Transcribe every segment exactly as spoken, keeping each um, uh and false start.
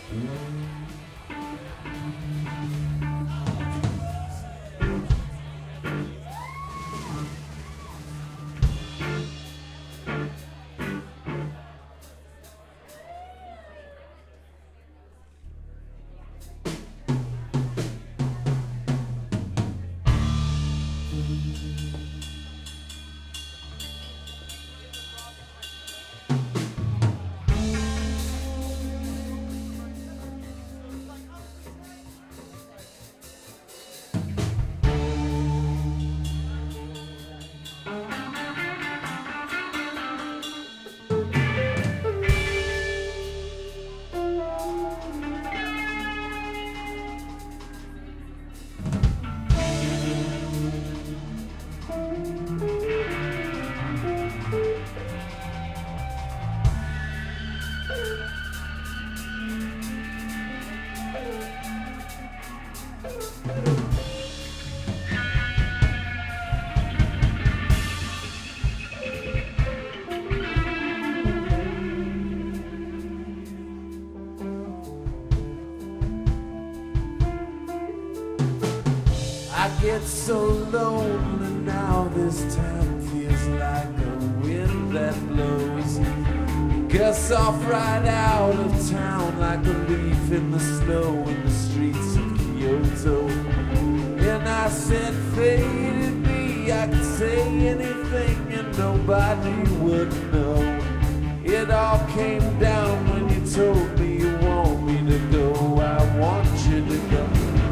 I get so lonely now, this town feels like a wind that blows. Gusts off right out of town like a leaf in the snow in the streets of Kyoto. And I said, faded me, I could say anything and nobody would know. It all came down when you told me you want me to go. I want you to go.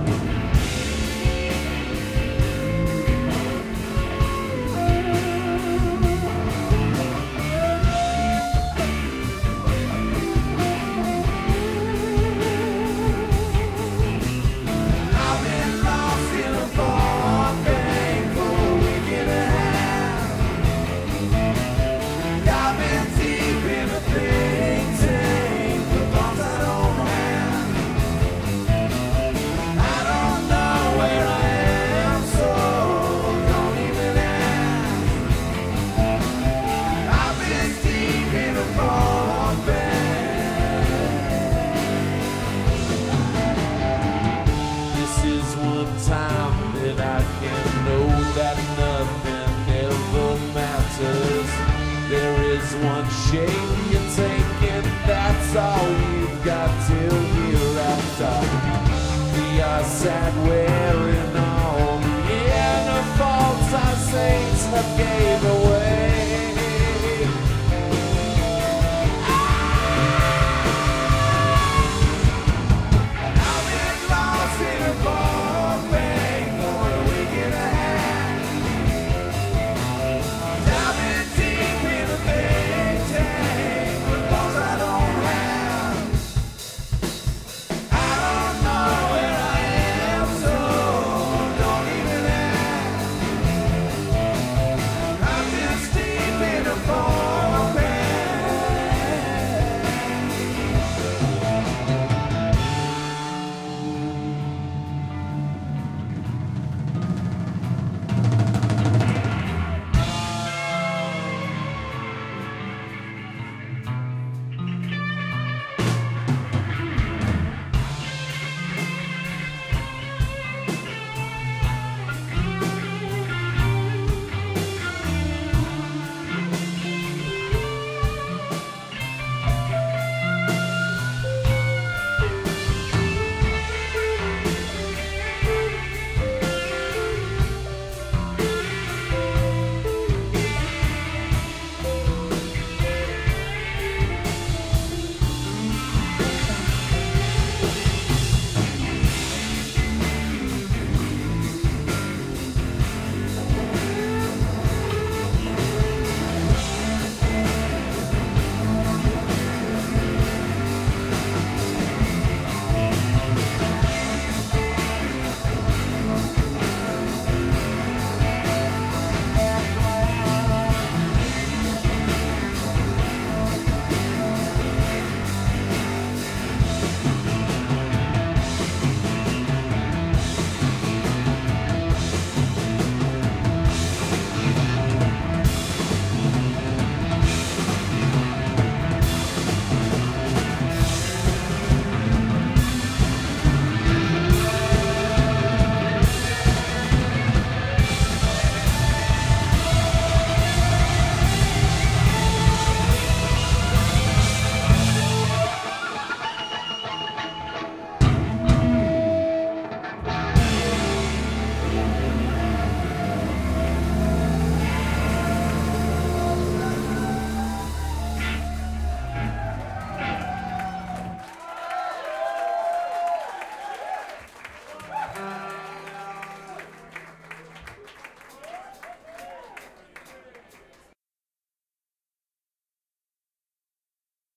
One shape you're taking, that's all we've got till hereafter. We are sad wearing all the inner faults our saints have gave away.